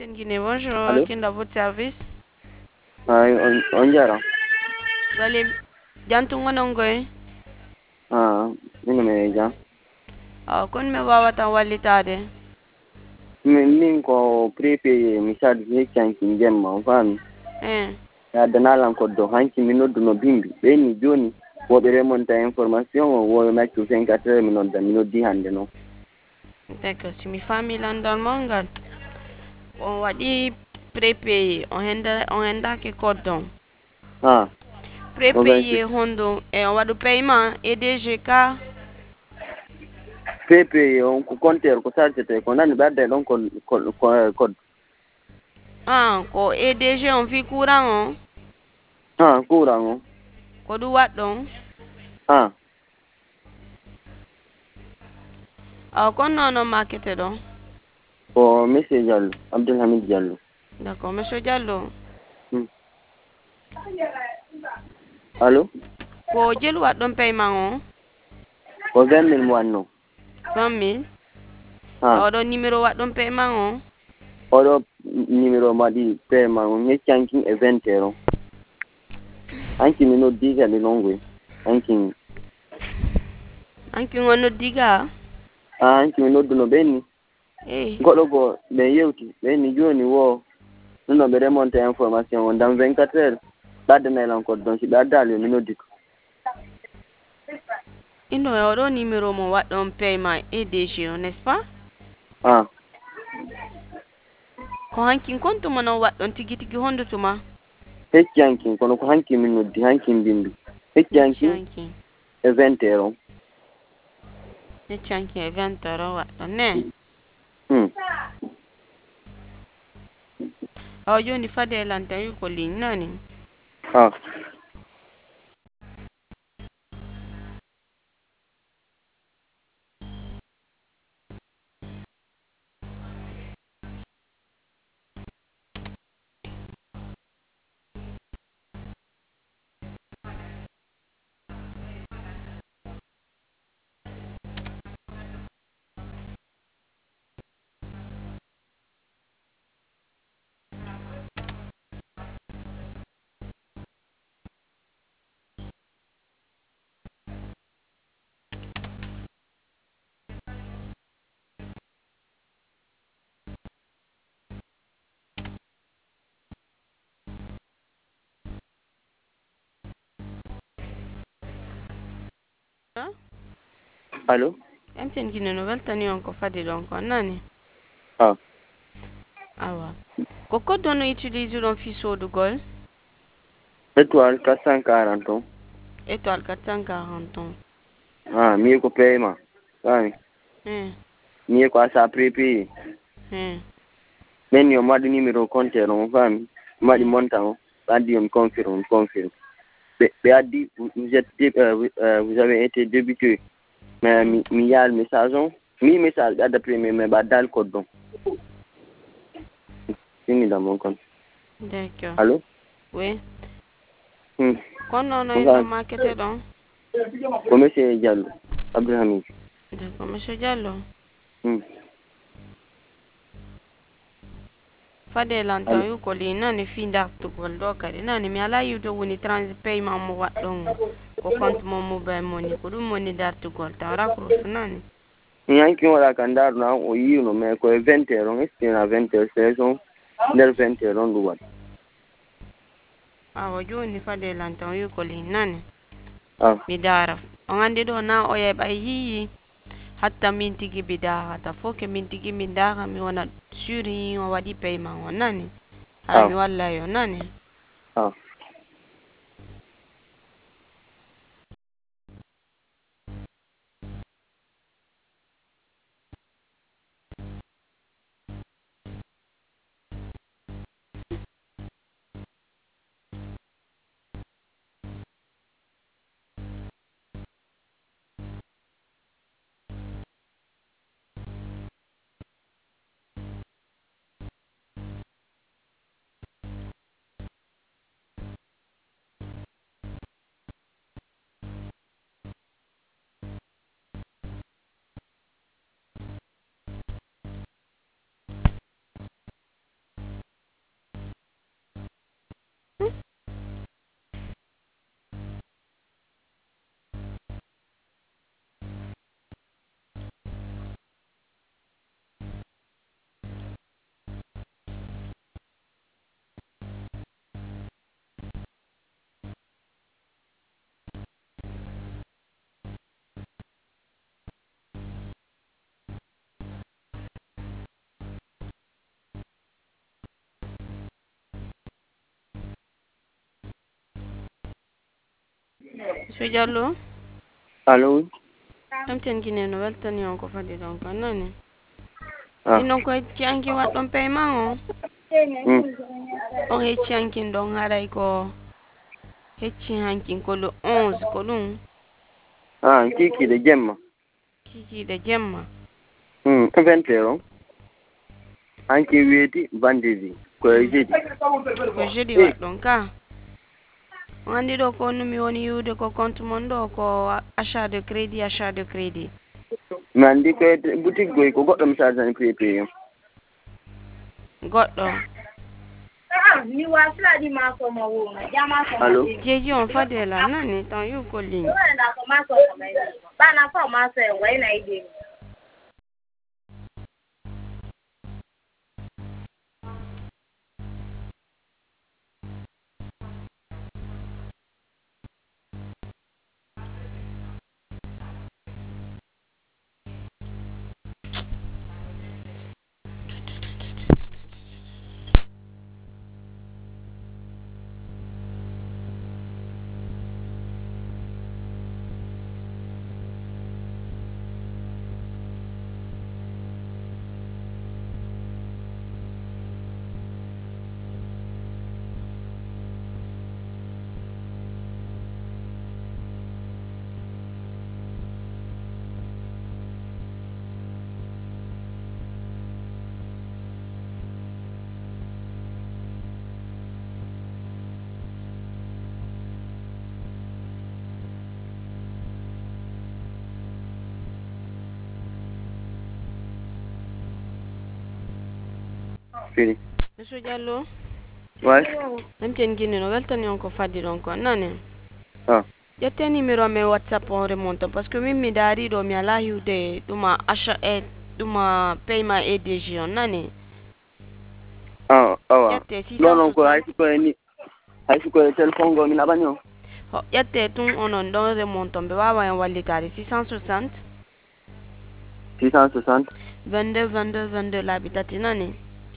Guinée, bonjour, Allô? qui est dans votre service? On jara. Wali jantungo nongoy. Mino me ja. Kon me wawata walitade. Min ko prepe misad hekkan kin gemma fami. Eh. Ya danalan ko do hanki min noddu no bimbi. Be ni joni woɓe remonta information o woɓe maccu 24 min nodda min noddi hande no. D'accord, si mi famille landon mongal. On waɗi prépayé, on hendake cordon. Ha. Prépayé hondo e on waɗu paiement EDGK. Prepe on ko compteur ko sartete ko nani ɓe ɗon ko Ko EDG on fi courant on. courant o. Ko ɗum waɗɗon. Kon nono markete ɗon. Ko monsieur Diallo, Abdoulhamid Diallo. D'accord, monsieur Diallo. Allô? Ko jelu waɗɗon paiement on. Ko 20 000 mo wanno. 20 000. Oɗo numéro waɗɗon paiement on. Oɗo numéro maɗi paiement on heccankin e 20 on. Anki mi noddi kadi non anki on noddiga? anki mi nodduno ɓenni goɗɗo ko ɓe yewti ɓenni joni wo ɗum ɓe remonte information on dans 24 heures ɓaddanaylan ko donc si ɓe addali mi noddi ko ino e oɗo numéro mo waɗɗon paiement EDG o n'est ce pas? Ko hankin compte mo non waɗɗon tigi tigi hondu tuma? Hecci hankin kono ko hanki min noddi hankin bimbi hecci hankin e 20 heures on. Hecci hankin e 20 heures o waɗɗon ne? Joni fade lantan wi ko ligne nani? Allô? Enten Guinée no weltani on ko fade ɗon kon nani? Awa. Ko code on no utilise ɗon fi sodugol? Étoile 440 on. Étoile 440 on. Mi ko paiement fami mi ko asa prépayé ɓenni o maɗi numéro compteur on fami maɗi montant o ɓe addi on confirme ɓe addi vous avez été débuté mais mi yaal message on mi message ɓe adda premier mais ɓe addali code on fini dans mon compte. D'accord. Allô? Oui. Kon nono e markete ɗon? Ko monsieur Diallo Abdoulhamid. D'accord, monsieur Diallo. Fade lantan wi ko ligne nani fi dartugol ɗo kadi nani mi ala yiwde woni paiement mo waɗɗon ko compte mo mobile money ko ɗum woni dartugol taw racrosse nani? Mi hanki waɗa kan ndaruno an o yiwno mais koye 20 heures on estina 20 heures saison nder 20 heures on ɗum waɗi. Awa joni fade lantan wi ko ligne nani? Mi dara on andi ɗo na o yeɓa yiyi hatta min tigi mi darata faut que min tigi mi dara mi wona suri o waɗi paiement o nani? Hala mi walla yo nani? Monsieur Diallo. Allo. Amten kine no weltani on ko fadi donc nani. Ah. Ino ko tianki wat don paiement on. On he tianki don haray ko hecci hankin ko le 11 ko dum. Ah, kiki de jemma. Kiki de jemma. 21. Anki weti vendredi ko jeudi. Ko jeudi wat donc ka. On andi do ko numi woni yude ko compte mon do ko achat de crédit. Mi andi ko boutique goy ko goɗɗo mi charge prépayé. Goɗɗo. Allo. Jeji on fadela nani tan yu ko ligne. Fini. Monsieur Diallo. Ouais. Amten kine no weltani on ko fadi donc nani. Ah. Yette numéro me WhatsApp on remonte parce que mi dari do mi ala hiude duma achat et duma paiement EDG on nani. Ah, awa. Yette Non ko 660. hay ko téléphone go mi nabanyo. Yette tun onon don remonte be wawa en walitari 660. 660. 22 l'habitati nani.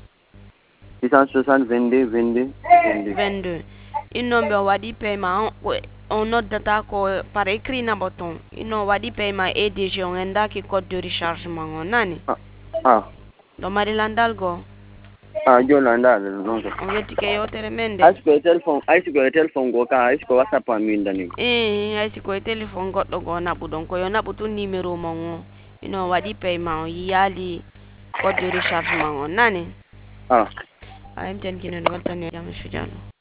660 22. Inombe wadi paiement on note data ko par écrit na bouton. Ino wadi paiement EDG on endaki code de rechargement on nani. Ah. Do mari landal go. Ah, Jolanda non ko. On weti ke yotere mende. Hay ko téléphone go ka hay ko WhatsApp min dani. Hay ko téléphone goddo go nabu donc yo nabu tun numéro mon. Ino wadi paiement yali code de rechargement on nani. Ah. I'm ten kino no waltani ya Monsieur Diallo.